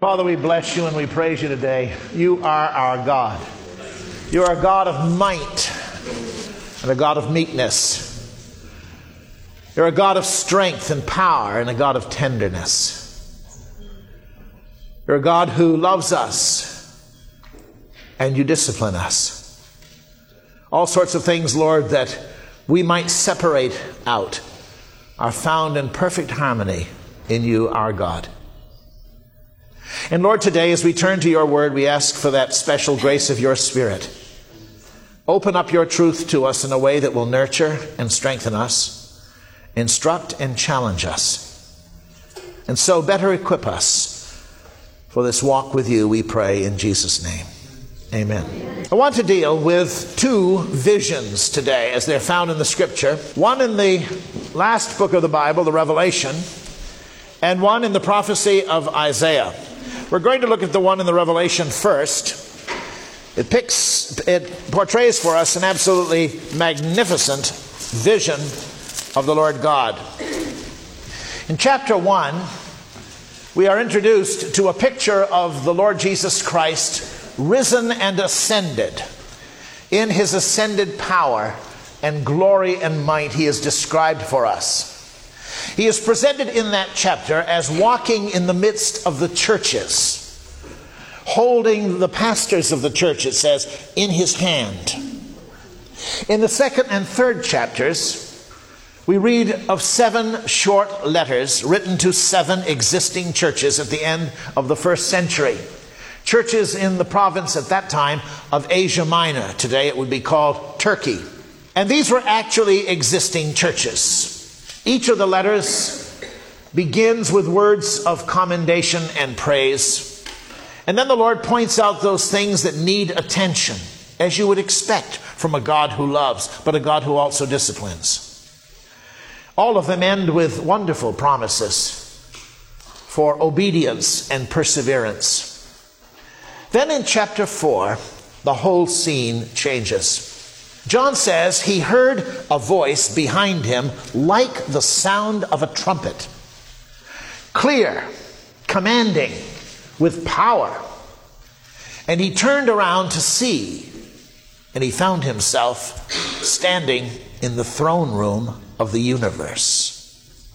Father, we bless you and we praise you today. You are our God. You are a God of might and a God of meekness. You're a God of strength and power and a God of tenderness. You're a God who loves us and you discipline us. All sorts of things, Lord, that we might separate out are found in perfect harmony in you, our God. And Lord, today as we turn to your word, we ask for that special grace of your Spirit. Open up your truth to us in a way that will nurture and strengthen us, instruct and challenge us, and so better equip us for this walk with you, we pray in Jesus' name. Amen. I want to deal with two visions today as they're found in the Scripture. One in the last book of the Bible, the Revelation, and one in the prophecy of Isaiah. We're going to look at the one in the Revelation first. It portrays for us an absolutely magnificent vision of the Lord God. In chapter 1, we are introduced to a picture of the Lord Jesus Christ risen and ascended. In his ascended power and glory and might, he is described for us. He is presented in that chapter as walking in the midst of the churches, holding the pastors of the church, it says, in his hand. In the second and third chapters, we read of 7 short letters written to 7 existing churches at the end of the first century. Churches in the province at that time of Asia Minor. Today it would be called Turkey. And these were actually existing churches. Each of the letters begins with words of commendation and praise. And then the Lord points out those things that need attention, as you would expect from a God who loves, but a God who also disciplines. All of them end with wonderful promises for obedience and perseverance. Then in chapter 4, the whole scene changes. John says he heard a voice behind him like the sound of a trumpet. Clear, commanding, with power. And he turned around to see, and he found himself standing in the throne room of the universe.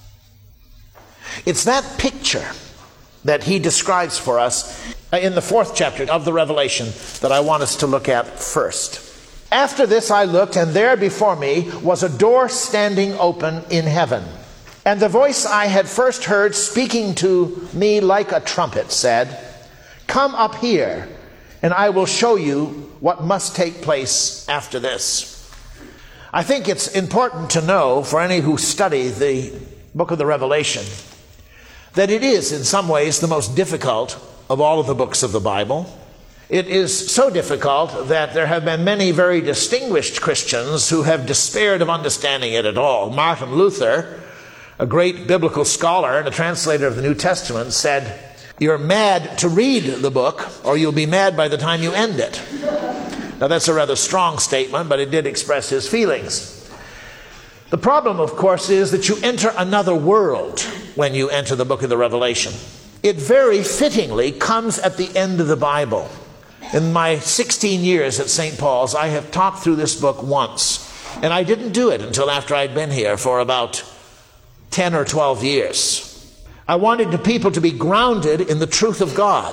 It's that picture that he describes for us in the 4th chapter of the Revelation that I want us to look at first. After this I looked, and there before me was a door standing open in heaven. And the voice I had first heard speaking to me like a trumpet said, "Come up here, and I will show you what must take place after this." I think it's important to know, for any who study the book of the Revelation, that it is in some ways the most difficult of all of the books of the Bible. It is so difficult that there have been many very distinguished Christians who have despaired of understanding it at all. Martin Luther, a great biblical scholar and a translator of the New Testament, said, "You're mad to read the book, or you'll be mad by the time you end it." Now that's a rather strong statement, but it did express his feelings. The problem, of course, is that you enter another world when you enter the book of the Revelation. It very fittingly comes at the end of the Bible. In my 16 years at St. Paul's, I have talked through this book once. And I didn't do it until after I'd been here for about 10 or 12 years. I wanted the people to be grounded in the truth of God.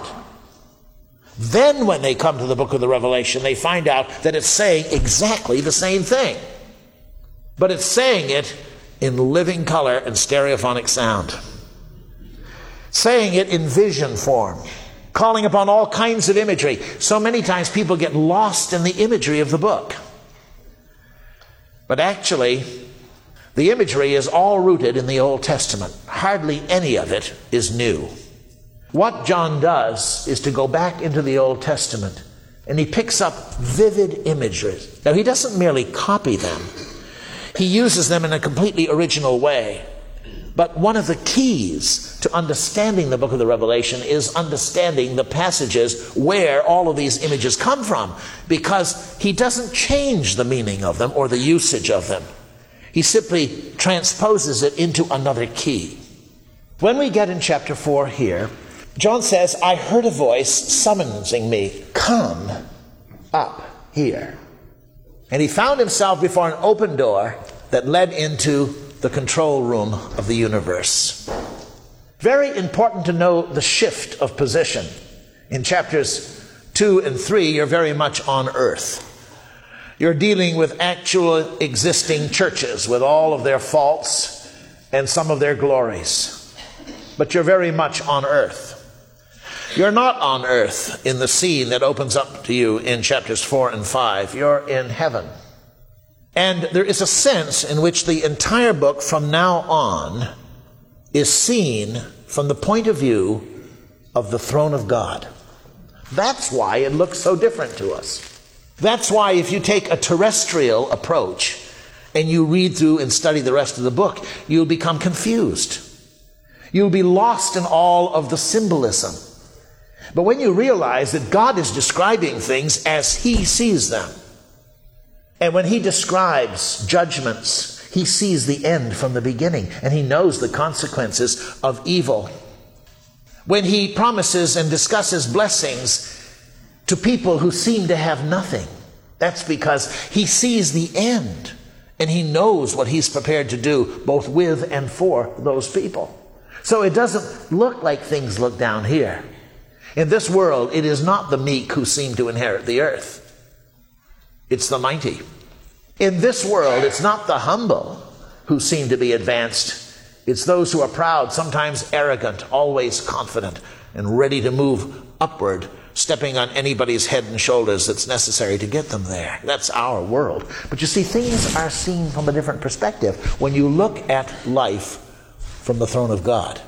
Then when they come to the book of the Revelation, they find out that it's saying exactly the same thing. But it's saying it in living color and stereophonic sound. Saying it in vision form. Calling upon all kinds of imagery. So many times people get lost in the imagery of the book. But actually, the imagery is all rooted in the Old Testament. Hardly any of it is new. What John does is to go back into the Old Testament, and he picks up vivid imagery. Now, he doesn't merely copy them. He uses them in a completely original way. But one of the keys to understanding the book of the Revelation is understanding the passages where all of these images come from, because he doesn't change the meaning of them or the usage of them. He simply transposes it into another key. When we get in chapter 4 here, John says, I heard a voice summoning me, come up here. And he found himself before an open door that led into the control room of the universe. Very important to know the shift of position. In chapters 2 and 3, you're very much on earth. You're dealing with actual existing churches with all of their faults and some of their glories. But you're very much on earth. You're not on earth in the scene that opens up to you in chapters 4 and 5. You're in heaven. And there is a sense in which the entire book from now on is seen from the point of view of the throne of God. That's why it looks so different to us. That's why if you take a terrestrial approach and you read through and study the rest of the book, you'll become confused. You'll be lost in all of the symbolism. But when you realize that God is describing things as He sees them, and when He describes judgments, He sees the end from the beginning, and He knows the consequences of evil. When He promises and discusses blessings to people who seem to have nothing, that's because He sees the end, and He knows what He's prepared to do, both with and for those people. So it doesn't look like things look down here. In this world, it is not the meek who seem to inherit the earth. It's the mighty. In this world, it's not the humble who seem to be advanced. It's those who are proud, sometimes arrogant, always confident, and ready to move upward, stepping on anybody's head and shoulders that's necessary to get them there. That's our world. But you see, things are seen from a different perspective when you look at life from the throne of God.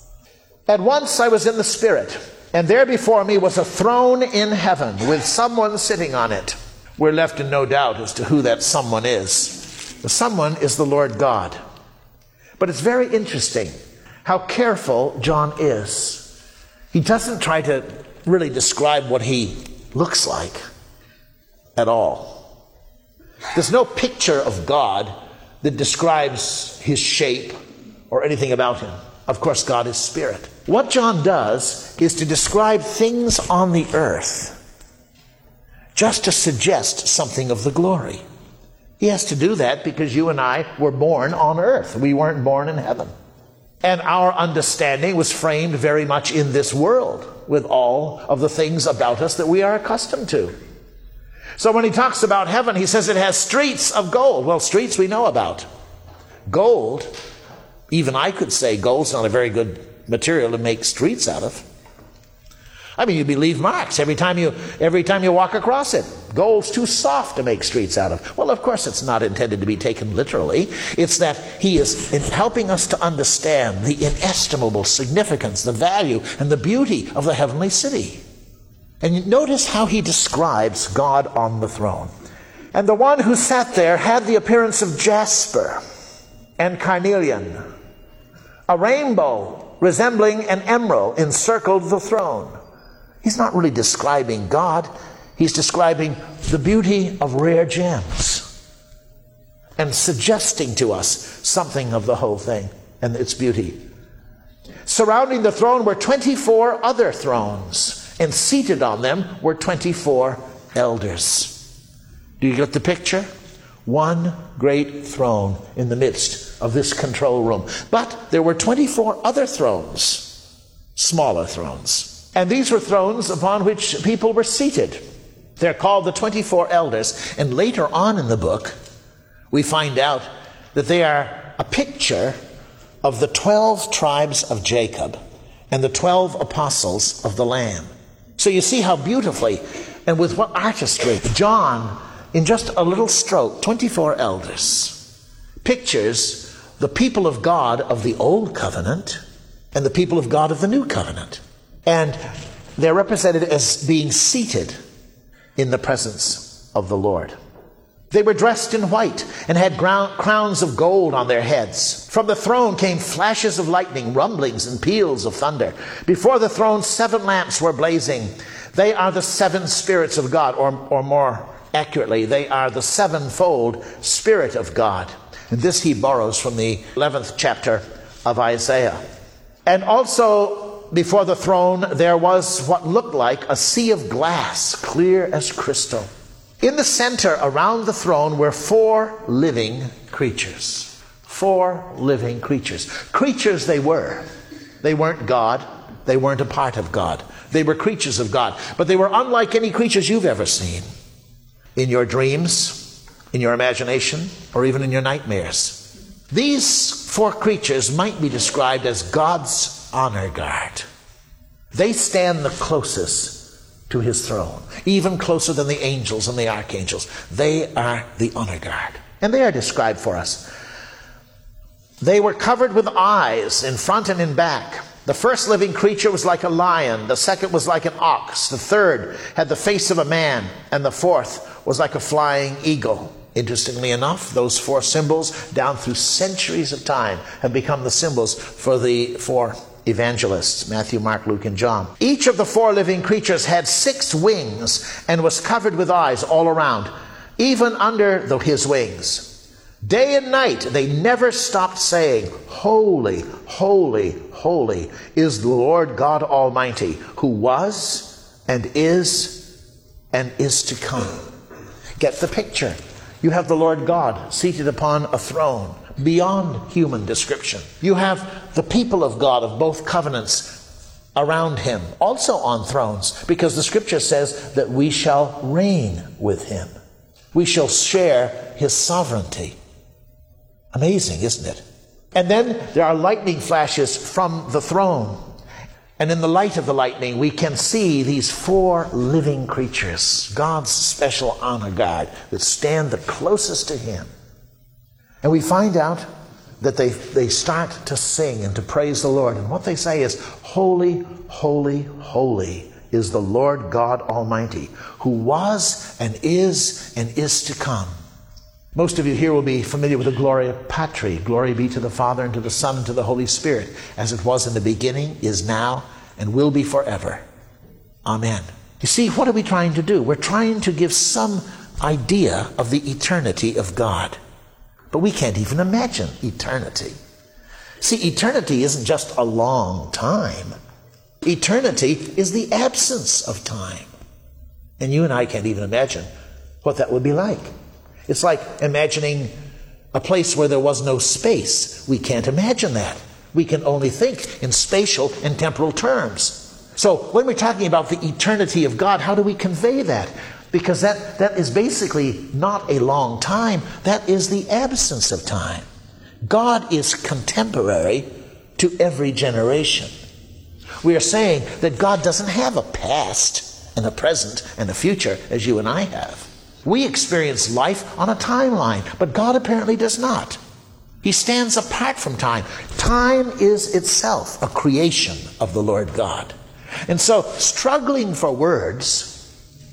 At once I was in the Spirit, and there before me was a throne in heaven with someone sitting on it. We're left in no doubt as to who that someone is. The someone is the Lord God. But it's very interesting how careful John is. He doesn't try to really describe what he looks like at all. There's no picture of God that describes His shape or anything about Him. Of course, God is spirit. What John does is to describe things on the earth just to suggest something of the glory. He has to do that because you and I were born on earth. We weren't born in heaven. And our understanding was framed very much in this world with all of the things about us that we are accustomed to. So when he talks about heaven, he says it has streets of gold. Well, streets we know about. Gold, even I could say gold's not a very good material to make streets out of. I mean, you leave marks every time you walk across it. Gold's too soft to make streets out of. Well, of course, it's not intended to be taken literally. It's that he is helping us to understand the inestimable significance, the value, and the beauty of the heavenly city. And notice how he describes God on the throne. And the one who sat there had the appearance of jasper and carnelian. A rainbow resembling an emerald encircled the throne. He's not really describing God. He's describing the beauty of rare gems and suggesting to us something of the whole thing and its beauty. Surrounding the throne were 24 other thrones, and seated on them were 24 elders. Do you get the picture? One great throne in the midst of this control room. But there were 24 other thrones, smaller thrones. And these were thrones upon which people were seated. They're called the 24 elders. And later on in the book, we find out that they are a picture of the 12 tribes of Jacob and the 12 apostles of the Lamb. So you see how beautifully and with what artistry John, in just a little stroke, 24 elders, pictures the people of God of the Old Covenant and the people of God of the New Covenant. And they're represented as being seated in the presence of the Lord. They were dressed in white and had crowns of gold on their heads. From the throne came flashes of lightning, rumblings, and peals of thunder. Before the throne, 7 lamps were blazing. They are the 7 spirits of God, or more accurately, they are the 7-fold Spirit of God. And this he borrows from the 11th chapter of Isaiah. And also before the throne, there was what looked like a sea of glass, clear as crystal. In the center around the throne were 4 living creatures. 4 living creatures. Creatures they were. They weren't God. They weren't a part of God. They were creatures of God. But they were unlike any creatures you've ever seen. In your dreams, in your imagination, or even in your nightmares. These 4 creatures might be described as God's honor guard. They stand the closest to his throne, even closer than the angels and the archangels. They are the honor guard. And they are described for us. They were covered with eyes in front and in back. The first living creature was like a lion. The second was like an ox. The third had the face of a man. And the fourth was like a flying eagle. Interestingly enough, those 4 symbols, down through centuries of time, have become the symbols for the 4 evangelists, Matthew, Mark, Luke, and John. Each of the 4 living creatures had 6 wings and was covered with eyes all around, even under his wings. Day and night, they never stopped saying, "Holy, holy, holy is the Lord God Almighty, who was and is to come." Get the picture. You have the Lord God seated upon a throne beyond human description. You have the people of God of both covenants around him, also on thrones, because the scripture says that we shall reign with him. We shall share his sovereignty. Amazing, isn't it? And then there are lightning flashes from the throne. And in the light of the lightning, we can see these 4 living creatures, God's special honor guard, that stand the closest to him. And we find out that they start to sing and to praise the Lord. And what they say is, "Holy, holy, holy is the Lord God Almighty, who was and is to come." Most of you here will be familiar with the Gloria Patri. Glory be to the Father, and to the Son, and to the Holy Spirit, as it was in the beginning, is now, and will be forever. Amen. You see, what are we trying to do? We're trying to give some idea of the eternity of God. But we can't even imagine eternity. See, eternity isn't just a long time. Eternity is the absence of time. And you and I can't even imagine what that would be like. It's like imagining a place where there was no space. We can't imagine that. We can only think in spatial and temporal terms. So when we're talking about the eternity of God, how do we convey that? Because that is basically not a long time. That is the absence of time. God is contemporary to every generation. We are saying that God doesn't have a past and a present and a future as you and I have. We experience life on a timeline, but God apparently does not. He stands apart from time. Time is itself a creation of the Lord God. And so, struggling for words,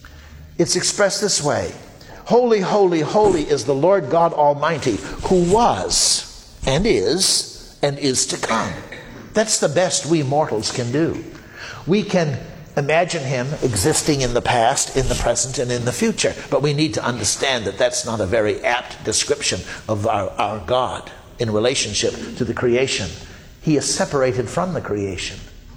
it's expressed this way. Holy, holy, holy is the Lord God Almighty, who was and is to come. That's the best we mortals can do. We can imagine him existing in the past, in the present, and in the future. But we need to understand that that's not a very apt description of our God in relationship to the creation. He is separated from the creation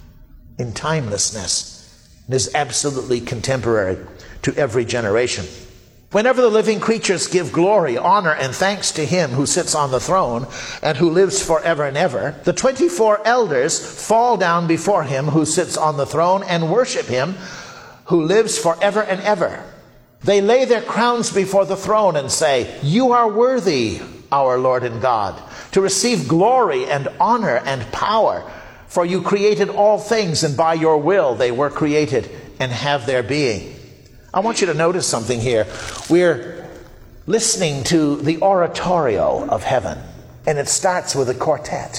in timelessness and is absolutely contemporary to every generation. Whenever the living creatures give glory, honor, and thanks to him who sits on the throne and who lives forever and ever, the 24 elders fall down before him who sits on the throne and worship him who lives forever and ever. They lay their crowns before the throne and say, "You are worthy, our Lord and God, to receive glory and honor and power, for you created all things, and by your will they were created and have their being." I want you to notice something here. We're listening to the oratorio of heaven, and it starts with a quartet.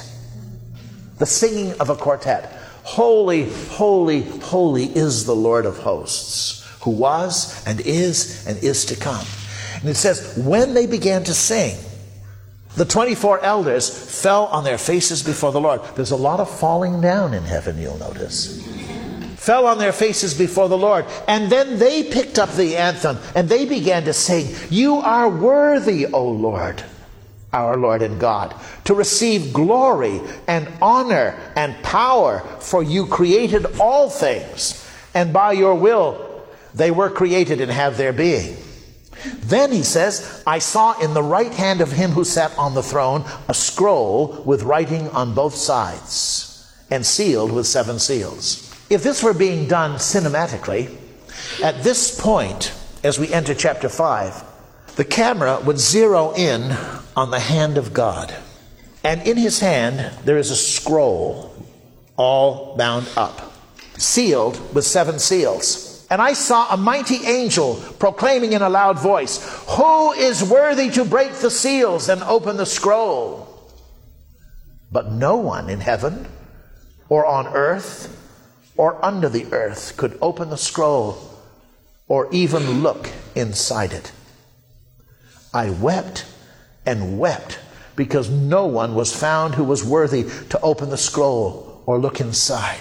The singing of a quartet. Holy, holy, holy is the Lord of hosts, who was and is to come. And it says, when they began to sing, the 24 elders fell on their faces before the Lord. There's a lot of falling down in heaven, you'll notice. Fell on their faces before the Lord. And then they picked up the anthem and they began to sing, "You are worthy, O Lord, our Lord and God, to receive glory and honor and power, for you created all things, and by your will they were created and have their being. Then he says, I saw in the right hand of him who sat on the throne a scroll with writing on both sides, and sealed with 7 seals. If this were being done cinematically, at this point, as we enter chapter 5, the camera would zero in on the hand of God. And in his hand, there is a scroll, all bound up, sealed with 7 seals. And I saw a mighty angel proclaiming in a loud voice, who is worthy to break the seals and open the scroll? But no one in heaven or on earth or under the earth could open the scroll or even look inside it. I wept and wept because no one was found who was worthy to open the scroll or look inside.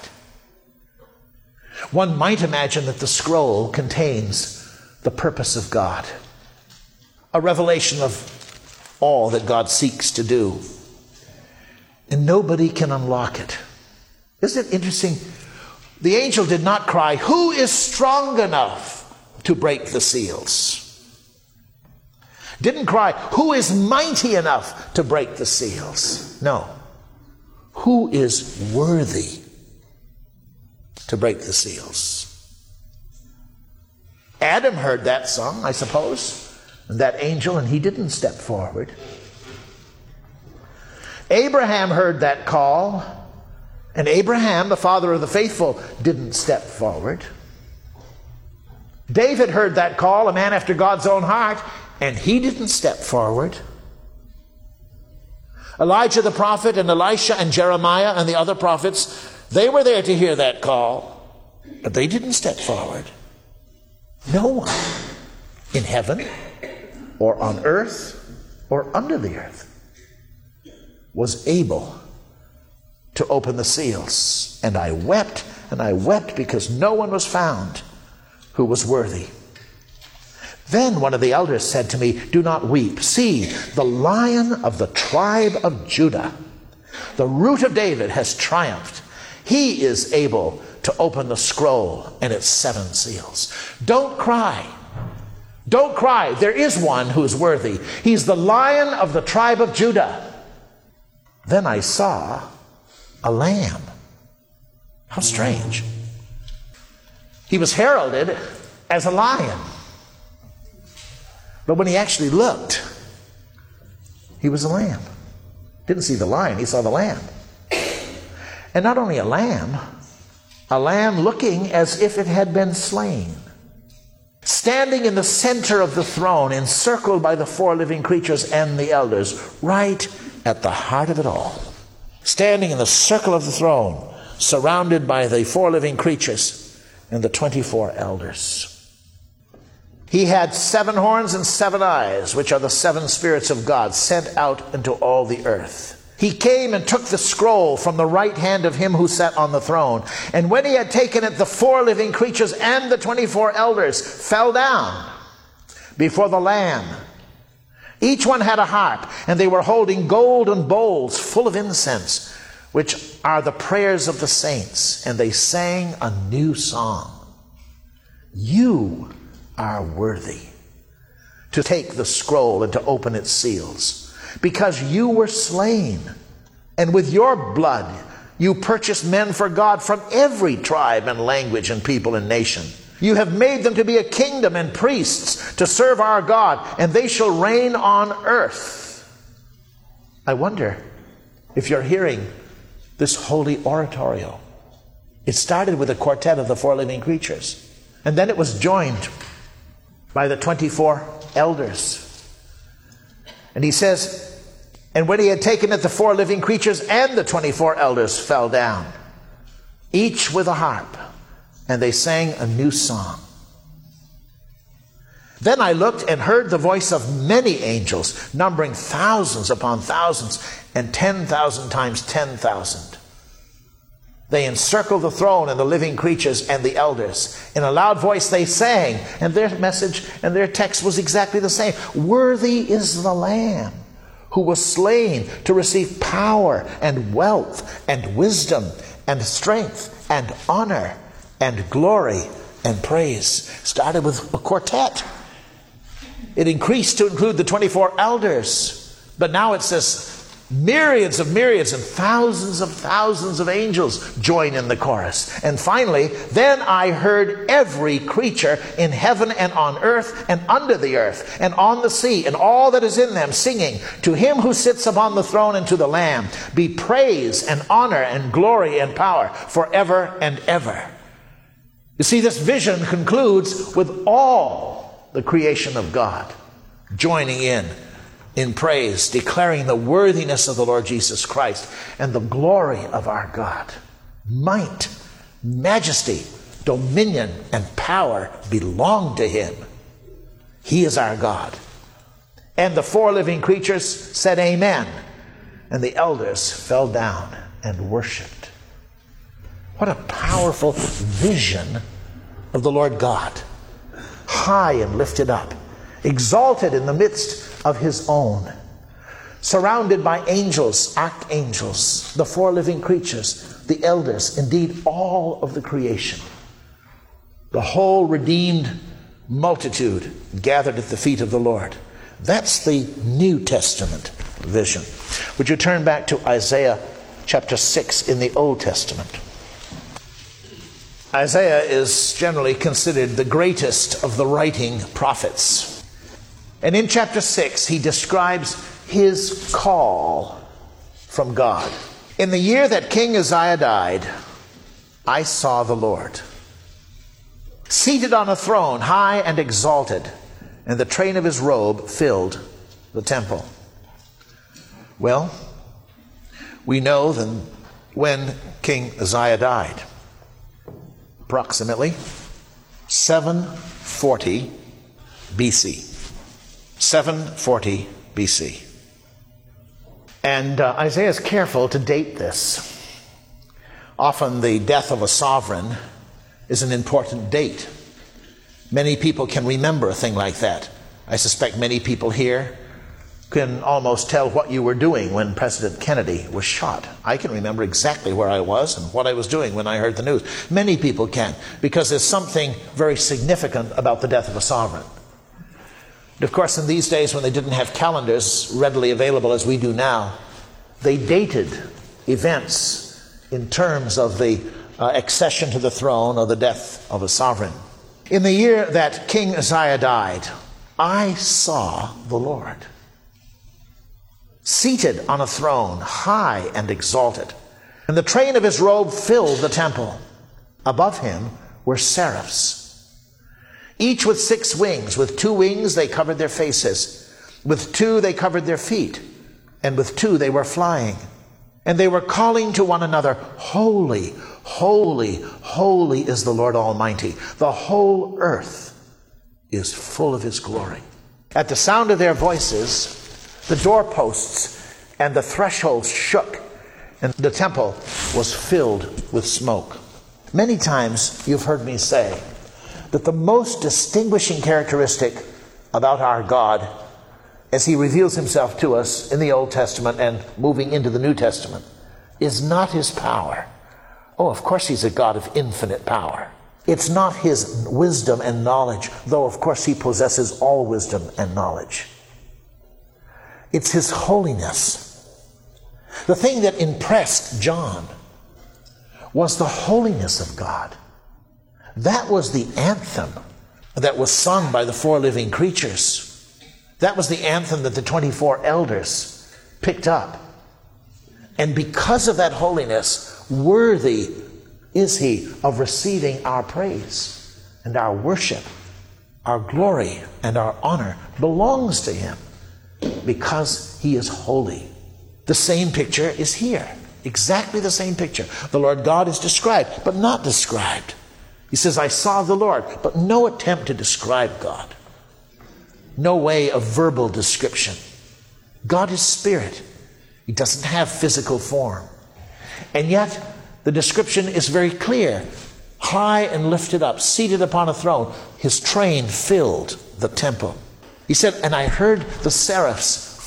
One might imagine that the scroll contains the purpose of God, a revelation of all that God seeks to do, and nobody can unlock it. Isn't it interesting? The angel did not cry, who is strong enough to break the seals? Didn't cry, who is mighty enough to break the seals? No. Who is worthy to break the seals? Adam heard that song, I suppose, and that angel, and he didn't step forward. Abraham heard that call, and Abraham, the father of the faithful, didn't step forward. David heard that call, a man after God's own heart, and he didn't step forward. Elijah the prophet and Elisha and Jeremiah and the other prophets, they were there to hear that call, but they didn't step forward. No one in heaven or on earth or under the earth was able to open the seals. And I wept because no one was found who was worthy. Then one of the elders said to me, do not weep. See, the Lion of the tribe of Judah, the Root of David, has triumphed. He is able to open the scroll and its 7 seals. Don't cry. Don't cry. There is one who is worthy. He's the Lion of the tribe of Judah. Then I saw a lamb. How strange. He was heralded as a lion. But when he actually looked, he was a lamb. Didn't see the lion, he saw the lamb. And not only a lamb looking as if it had been slain. Standing in the center of the throne, encircled by the 4 living creatures and the elders, right at the heart of it all. Standing in the circle of the throne, surrounded by the 4 living creatures and the 24 elders. He had 7 horns and 7 eyes, which are the 7 spirits of God sent out into all the earth. He came and took the scroll from the right hand of him who sat on the throne. And when he had taken it, the 4 living creatures and the 24 elders fell down before the Lamb. Each one had a harp, and they were holding golden bowls full of incense, which are the prayers of the saints. And they sang a new song. You are worthy to take the scroll and to open its seals, because you were slain, and with your blood you purchased men for God from every tribe and language and people and nation. You have made them to be a kingdom and priests to serve our God, and they shall reign on earth. I wonder if you're hearing this holy oratorio. It started with a quartet of the 4 living creatures, and then it was joined by the 24 elders. And he says, and when he had taken it, the 4 living creatures and the 24 elders fell down, each with a harp, and they sang a new song. Then I looked and heard the voice of many angels, numbering thousands upon thousands, and 10,000 times 10,000. They encircled the throne and the living creatures and the elders. In a loud voice they sang, and their message and their text was exactly the same. Worthy is the Lamb who was slain to receive power and wealth and wisdom and strength and honor and glory and praise. Started with a quartet. It increased to include the 24 elders. But now it says myriads and thousands of angels join in the chorus. And finally, then I heard every creature in heaven and on earth and under the earth and on the sea and all that is in them singing, to him who sits upon the throne and to the Lamb be praise and honor and glory and power forever and ever. You see, this vision concludes with all the creation of God joining in praise, declaring the worthiness of the Lord Jesus Christ and the glory of our God. Might, majesty, dominion, and power belong to him. He is our God. And the 4 living creatures said amen, and the elders fell down and worshiped. What a powerful vision of the Lord God, high and lifted up, exalted in the midst of his own, surrounded by angels, archangels, the 4 living creatures, the elders, indeed all of the creation. The whole redeemed multitude gathered at the feet of the Lord. That's the New Testament vision. Would you turn back to Isaiah chapter 6 in the Old Testament? Isaiah is generally considered the greatest of the writing prophets. And in chapter 6, he describes his call from God. In the year that King Uzziah died, I saw the Lord, seated on a throne, high and exalted, and the train of his robe filled the temple. Well, we know then when King Uzziah died, approximately 740 BC. 740 BC. And Isaiah is careful to date this. Often the death of a sovereign is an important date. Many people can remember a thing like that. I suspect many people here can almost tell what you were doing when President Kennedy was shot. I can remember exactly where I was and what I was doing when I heard the news. Many people can, because there's something very significant about the death of a sovereign. And of course, in these days when they didn't have calendars readily available as we do now, they dated events in terms of the accession to the throne or the death of a sovereign. In the year that King Uzziah died, I saw the Lord, seated on a throne, high and exalted, and the train of his robe filled the temple. Above him were seraphs, each with 6 wings. With 2 wings they covered their faces, with 2 they covered their feet, and with 2 they were flying. And they were calling to one another, Holy, holy, holy is the Lord Almighty. The whole earth is full of his glory. At the sound of their voices, the doorposts and the thresholds shook, and the temple was filled with smoke. Many times you've heard me say that the most distinguishing characteristic about our God, as he reveals himself to us in the Old Testament and moving into the New Testament, is not his power. Oh, of course he's a God of infinite power. It's not his wisdom and knowledge, though of course he possesses all wisdom and knowledge. It's his holiness. The thing that impressed John was the holiness of God. That was the anthem that was sung by the 4 living creatures. That was the anthem that the 24 elders picked up. And because of that holiness, worthy is he of receiving our praise and our worship. Our glory and our honor belongs to him because he is holy. The same picture is here. Exactly the same picture. The Lord God is described, but not described. He says, I saw the Lord, but no attempt to describe God. No way of verbal description. God is spirit. He doesn't have physical form. And yet, the description is very clear. High and lifted up, seated upon a throne, his train filled the temple. He said, and I heard the seraphs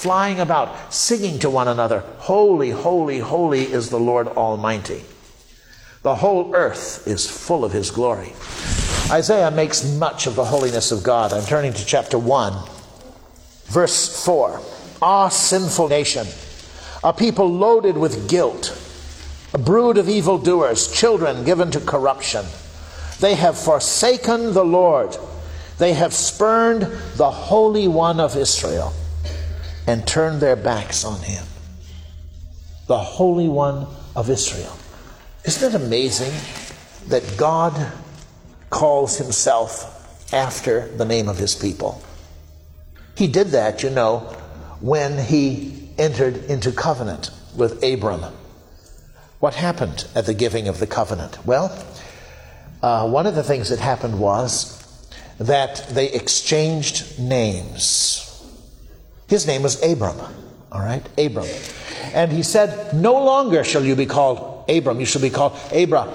flying about, singing to one another, "Holy, holy, holy is the Lord Almighty. The whole earth is full of his glory." Isaiah makes much of the holiness of God. I'm turning to chapter 1, verse 4. "Ah, sinful nation, a people loaded with guilt, a brood of evildoers, children given to corruption. They have forsaken the Lord. They have spurned the Holy One of Israel and turned their backs on him." The Holy One of Israel. Isn't it amazing that God calls himself after the name of his people? He did that, when he entered into covenant with Abram. What happened at the giving of the covenant? Well, one of the things that happened was that they exchanged names. His name was Abram, all right? Abram. And he said, "No longer shall you be called Abram, you shall be called Abraham."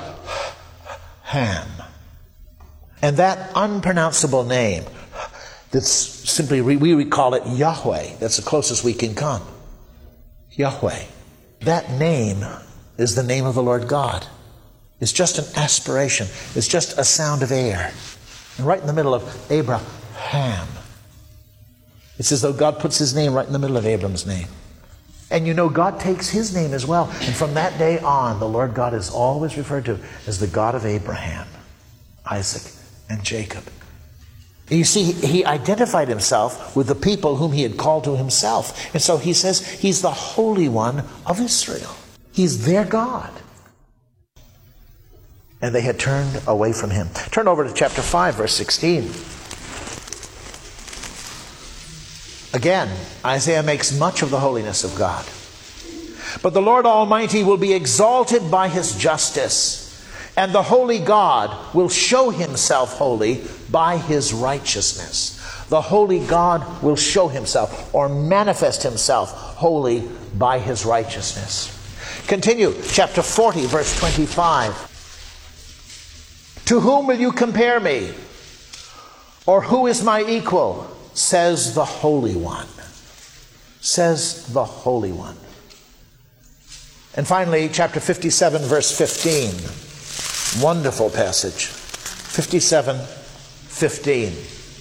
And that unpronounceable name, that's simply, we call it Yahweh. That's the closest we can come. Yahweh. That name is the name of the Lord God. It's just an aspiration. It's just a sound of air. And right in the middle of Abraham, it's as though God puts his name right in the middle of Abram's name. And God takes his name as well. And from that day on, the Lord God is always referred to as the God of Abraham, Isaac, and Jacob. And you see, he identified himself with the people whom he had called to himself. And so he says he's the Holy One of Israel. He's their God. And they had turned away from him. Turn over to chapter 5, verse 16. Again, Isaiah makes much of the holiness of God. "But the Lord Almighty will be exalted by his justice, and the holy God will show himself holy by his righteousness." The holy God will show himself or manifest himself holy by his righteousness. Continue, chapter 40, verse 25. "To whom will you compare me? Or who is my equal? Says the Holy One." Says the Holy One. And finally, chapter 57, verse 15. Wonderful passage. 57:15.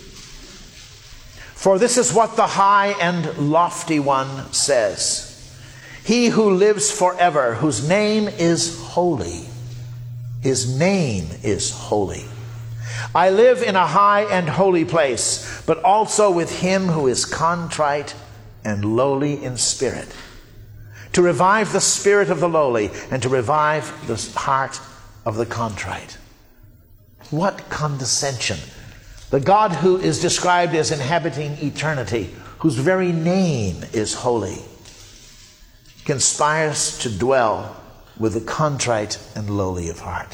"For this is what the high and lofty one says, he who lives forever, whose name is holy." His name is holy. "I live in a high and holy place, but also with him who is contrite and lowly in spirit, to revive the spirit of the lowly and to revive the heart of the contrite." What condescension! The God who is described as inhabiting eternity, whose very name is holy, conspires to dwell with the contrite and lowly of heart.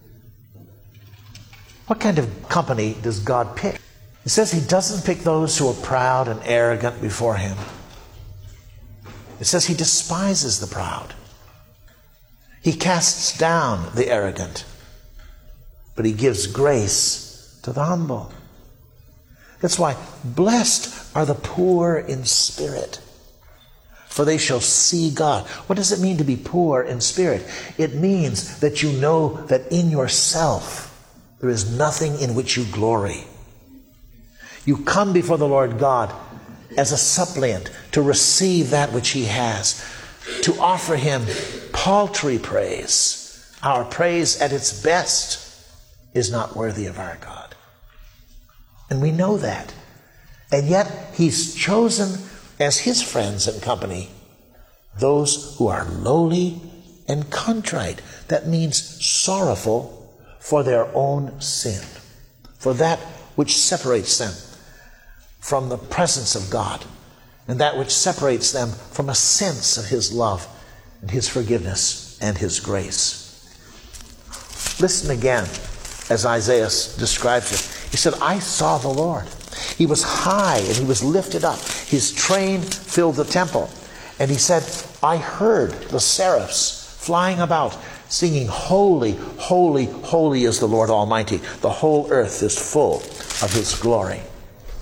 What kind of company does God pick? It says he doesn't pick those who are proud and arrogant before him. It says he despises the proud. He casts down the arrogant, but he gives grace to the humble. That's why blessed are the poor in spirit, for they shall see God. What does it mean to be poor in spirit? It means that you know that in yourself there is nothing in which you glory. You come before the Lord God as a suppliant to receive that which he has, to offer him paltry praise. Our praise at its best is not worthy of our God. And we know that. And yet he's chosen as his friends and company those who are lowly and contrite. That means sorrowful for their own sin, for that which separates them from the presence of God, and that which separates them from a sense of his love and his forgiveness and his grace. Listen again as Isaiah describes it. He said, "I saw the Lord. He was high and he was lifted up. His train filled the temple." And he said, "I heard the seraphs flying about, singing, 'Holy, holy, holy is the Lord Almighty. The whole earth is full of his glory.'"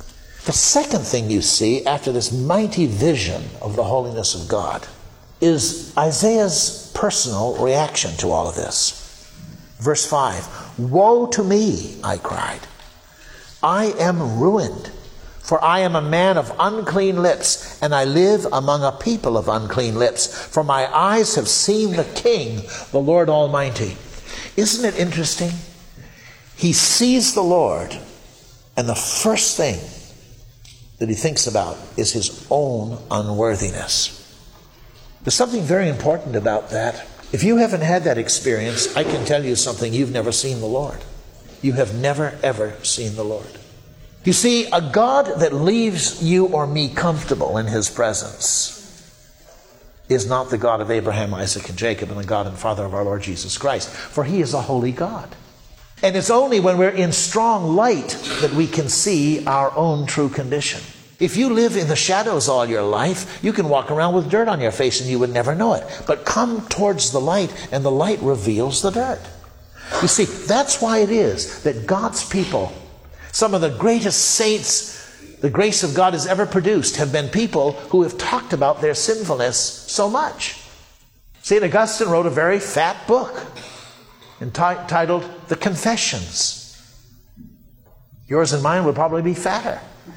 The second thing you see after this mighty vision of the holiness of God is Isaiah's personal reaction to all of this. Verse 5, "Woe to me," I cried. "I am ruined, for I am a man of unclean lips, and I live among a people of unclean lips. For my eyes have seen the King, the Lord Almighty." Isn't it interesting? He sees the Lord, and the first thing that he thinks about is his own unworthiness. There's something very important about that. If you haven't had that experience, I can tell you something: you've never seen the Lord. You have never, ever seen the Lord. You see, a God that leaves you or me comfortable in his presence is not the God of Abraham, Isaac, and Jacob, and the God and Father of our Lord Jesus Christ, for he is a holy God. And it's only when we're in strong light that we can see our own true condition. If you live in the shadows all your life, you can walk around with dirt on your face and you would never know it. But come towards the light, and the light reveals the dirt. You see, that's why it is that God's people, some of the greatest saints the grace of God has ever produced, have been people who have talked about their sinfulness so much. St. Augustine wrote a very fat book entitled The Confessions. Yours and mine would probably be fatter.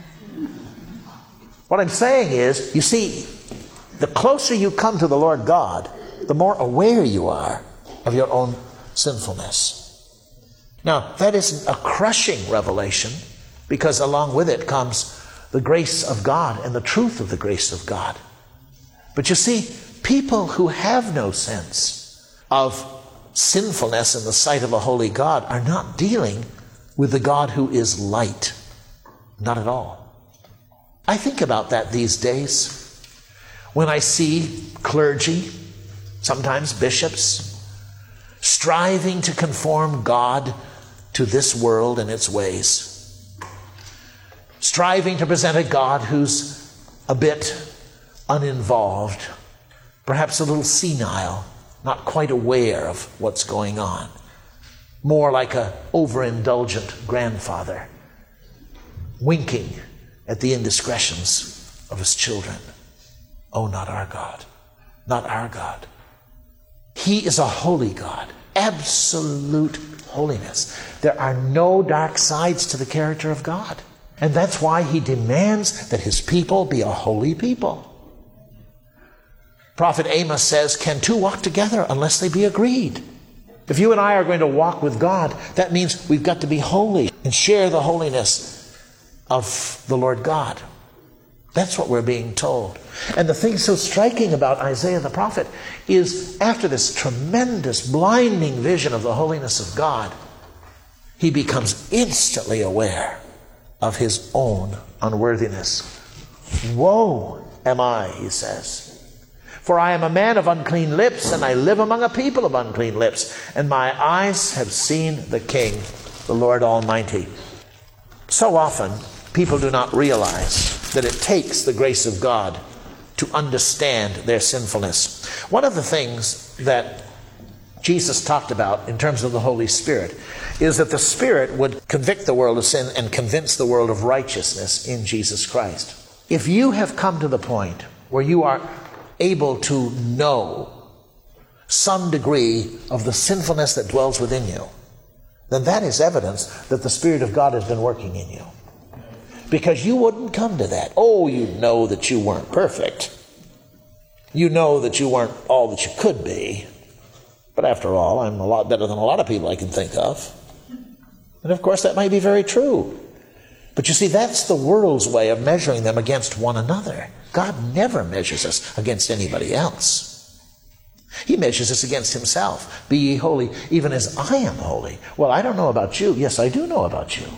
What I'm saying is, you see, the closer you come to the Lord God, the more aware you are of your own sinfulness. Now, that isn't a crushing revelation, because along with it comes the grace of God and the truth of the grace of God. But you see, people who have no sense of sinfulness in the sight of a holy God are not dealing with the God who is light. Not at all. I think about that these days when I see clergy, sometimes bishops, striving to conform God to this world and its ways. Striving to present a God who's a bit uninvolved, perhaps a little senile, not quite aware of what's going on. More like an overindulgent grandfather, winking at the indiscretions of his children. Oh, not our God. Not our God. He is a holy God. Absolute holiness. There are no dark sides to the character of God. And that's why he demands that his people be a holy people. Prophet Amos says, "Can two walk together unless they be agreed?" If you and I are going to walk with God, that means we've got to be holy and share the holiness of the Lord God. That's what we're being told. And the thing so striking about Isaiah the prophet is, after this tremendous, blinding vision of the holiness of God, he becomes instantly aware of his own unworthiness. "Woe am I," he says, "for I am a man of unclean lips, and I live among a people of unclean lips, and my eyes have seen the King, the Lord Almighty." So often, people do not realize that it takes the grace of God to understand their sinfulness. One of the things that Jesus talked about in terms of the Holy Spirit is that the Spirit would convict the world of sin and convince the world of righteousness in Jesus Christ. If you have come to the point where you are able to know some degree of the sinfulness that dwells within you, then that is evidence that the Spirit of God has been working in you. Because you wouldn't come to that. Oh, you know that you weren't perfect. You know that you weren't all that you could be. But after all, I'm a lot better than a lot of people I can think of. And of course, that might be very true. But you see, that's the world's way of measuring them against one another. God never measures us against anybody else. He measures us against himself. "Be ye holy, even as I am holy." Well, I don't know about you. Yes, I do know about you.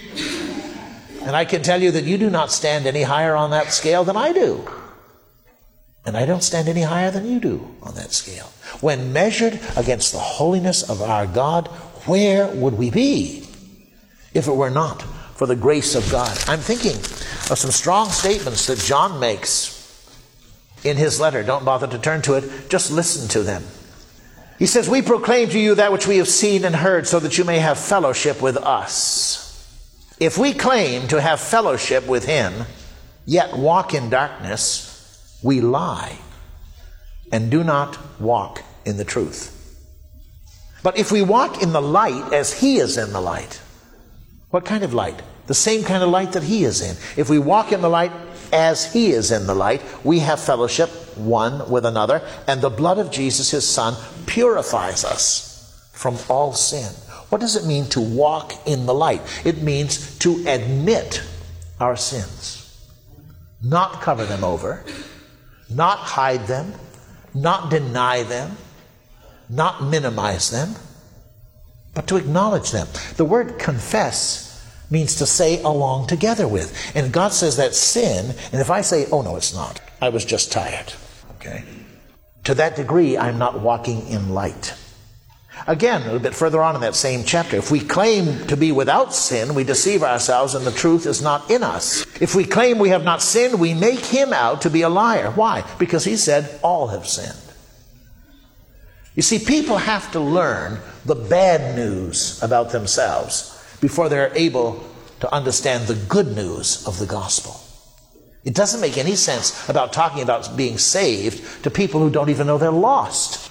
And I can tell you that you do not stand any higher on that scale than I do. And I don't stand any higher than you do on that scale. When measured against the holiness of our God, where would we be if it were not for the grace of God? I'm thinking of some strong statements that John makes in his letter. Don't bother to turn to it. Just listen to them. He says, "We proclaim to you that which we have seen and heard, so that you may have fellowship with us. If we claim to have fellowship with him, yet walk in darkness, we lie and do not walk in the truth. But if we walk in the light as he is in the light, what kind of light? The same kind of light that he is in. If we walk in the light as he is in the light, we have fellowship one with another, and the blood of Jesus, his Son, purifies us from all sin. What does it mean to walk in the light? It means to admit our sins, not cover them over, not hide them, not deny them, not minimize them, but to acknowledge them. The word confess means to say along together with. And God says that's sin, and if I say, oh no, it's not, I was just tired. Okay? To that degree, I'm not walking in light. Again, a little bit further on in that same chapter, if we claim to be without sin, we deceive ourselves and the truth is not in us. If we claim we have not sinned, we make him out to be a liar. Why? Because he said all have sinned. You see, people have to learn the bad news about themselves before they're able to understand the good news of the gospel. It doesn't make any sense about talking about being saved to people who don't even know they're lost.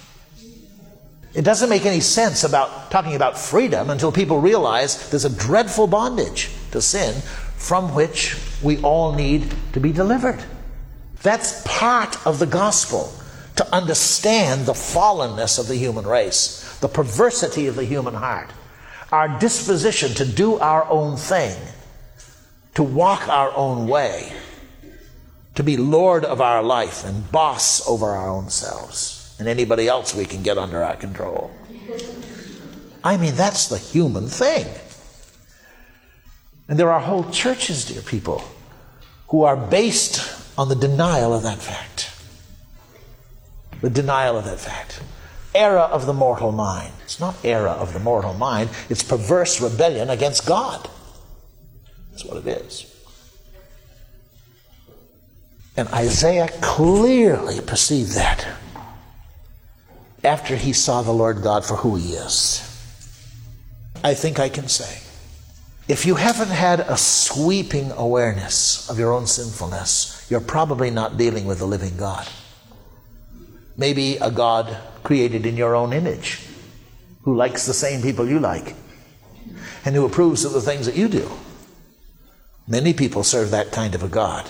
It doesn't make any sense about talking about freedom until people realize there's a dreadful bondage to sin from which we all need to be delivered. That's part of the gospel, to understand the fallenness of the human race, the perversity of the human heart, our disposition to do our own thing, to walk our own way, to be Lord of our life and boss over our own selves and anybody else we can get under our control. I mean, that's the human thing. And there are whole churches, dear people, who are based on the denial of that fact. The denial of that fact. Error of the mortal mind. It's not error of the mortal mind. It's perverse rebellion against God. That's what it is. And Isaiah clearly perceived that after he saw the Lord God for who he is. I think I can say, if you haven't had a sweeping awareness of your own sinfulness, you're probably not dealing with the living God. Maybe a God created in your own image, who likes the same people you like, and who approves of the things that you do. Many people serve that kind of a God.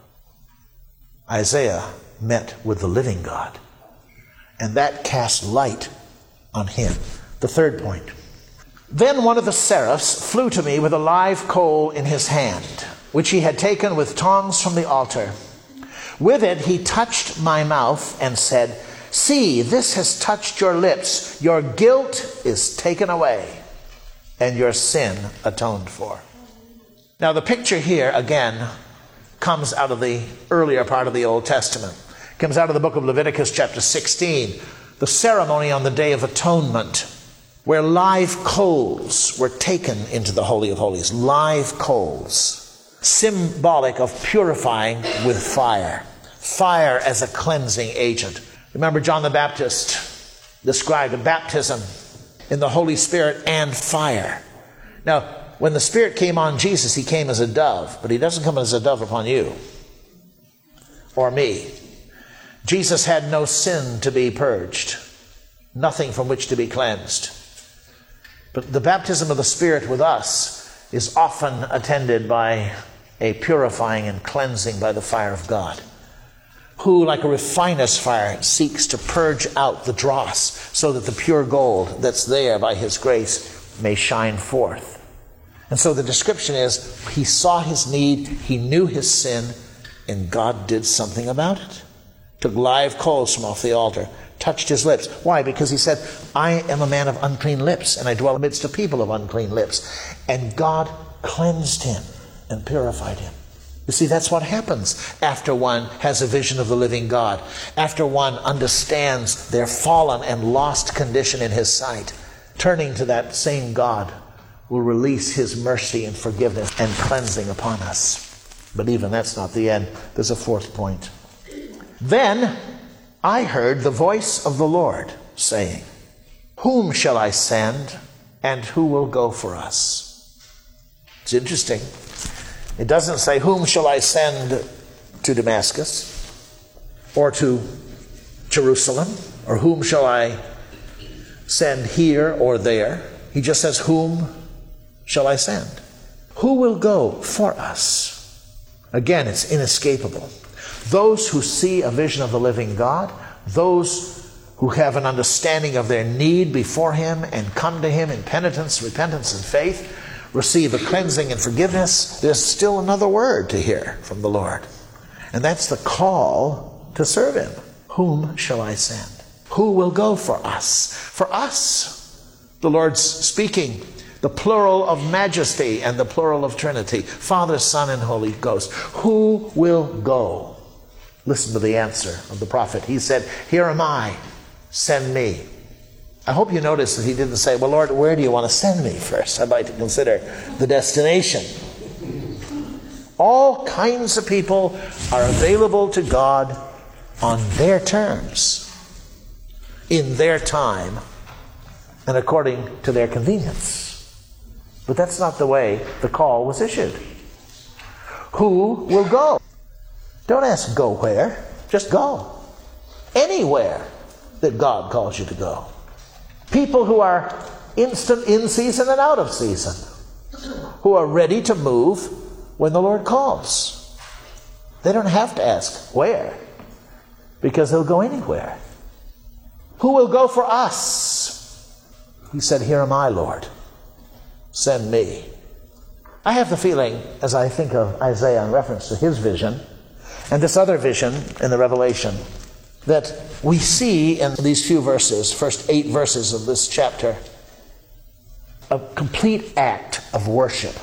Isaiah met with the living God, and that cast light on him. The third point. Then one of the seraphs flew to me with a live coal in his hand, which he had taken with tongs from the altar. With it he touched my mouth and said, "See, this has touched your lips. Your guilt is taken away, and your sin atoned for." Now the picture here, again, comes out of the earlier part of the Old Testament. It comes out of the book of Leviticus chapter 16, the ceremony on the Day of Atonement, where live coals were taken into the Holy of Holies. Live coals, symbolic of purifying with fire. Fire as a cleansing agent. Remember, John the Baptist described a baptism in the Holy Spirit and fire. Now, when the Spirit came on Jesus, he came as a dove, but he doesn't come as a dove upon you or me. Jesus had no sin to be purged, nothing from which to be cleansed. But the baptism of the Spirit with us is often attended by a purifying and cleansing by the fire of God, who, like a refiner's fire, seeks to purge out the dross so that the pure gold that's there by his grace may shine forth. And so the description is, he saw his need, he knew his sin, and God did something about it. Took live coals from off the altar, touched his lips. Why? Because he said, I am a man of unclean lips, and I dwell amidst a people of unclean lips. And God cleansed him and purified him. You see, that's what happens after one has a vision of the living God, after one understands their fallen and lost condition in his sight. Turning to that same God will release his mercy and forgiveness and cleansing upon us. But even that's not the end. There's a fourth point. Then I heard the voice of the Lord saying, "Whom shall I send, and who will go for us?" It's interesting. It doesn't say, whom shall I send to Damascus or to Jerusalem, or whom shall I send here or there. He just says, whom shall I send? Who will go for us? Again, it's inescapable. Those who see a vision of the living God, those who have an understanding of their need before Him and come to Him in penitence, repentance, and faith, receive a cleansing and forgiveness. There's still another word to hear from the Lord. And that's the call to serve Him. Whom shall I send? Who will go for us? For us, the Lord's speaking, the plural of majesty and the plural of Trinity, Father, Son, and Holy Ghost. Who will go? Listen to the answer of the prophet. He said, here am I, send me. I hope you notice that he didn't say, well, Lord, where do you want to send me first? I'd like to consider the destination. All kinds of people are available to God on their terms, in their time, and according to their convenience. But that's not the way the call was issued. Who will go? Don't ask go where, just go. Anywhere that God calls you to go. People who are instant in season and out of season, who are ready to move when the Lord calls. They don't have to ask where, because they'll go anywhere. Who will go for us? He said, here am I, Lord. Send me. I have the feeling, as I think of Isaiah in reference to his vision, and this other vision in the Revelation, that we see in these few verses, first 8 verses of this chapter, a complete act of worship.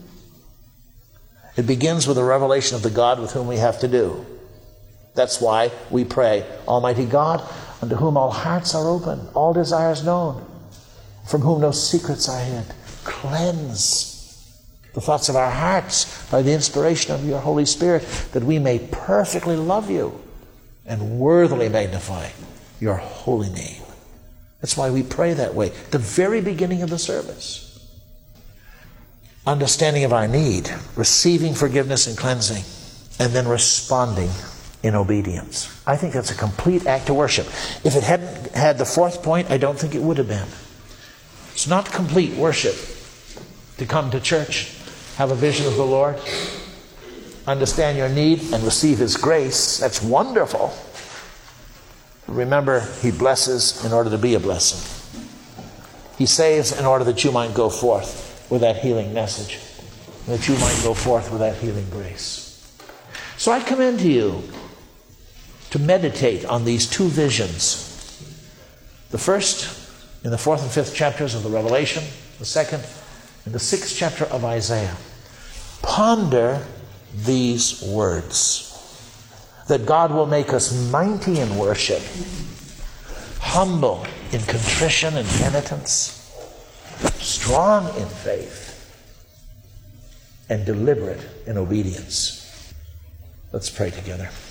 It begins with a revelation of the God with whom we have to do. That's why we pray, Almighty God, unto whom all hearts are open, all desires known, from whom no secrets are hid. Cleanse the thoughts of our hearts by the inspiration of your Holy Spirit, that we may perfectly love you and worthily magnify your holy name. That's why we pray that way, at the very beginning of the service. Understanding of our need, receiving forgiveness and cleansing, and then responding in obedience. I think that's a complete act of worship. If it hadn't had the fourth point, I don't think it would have been. It's not complete worship to come to church, have a vision of the Lord, understand your need, and receive His grace. That's wonderful. Remember, He blesses in order to be a blessing. He saves in order that you might go forth with that healing message, that you might go forth with that healing grace. So I commend to you to meditate on these two visions. The first in the 4th and 5th chapters of the Revelation, the second in the 6th chapter of Isaiah. Ponder these words, that God will make us mighty in worship, humble in contrition and penitence, strong in faith, and deliberate in obedience. Let's pray together.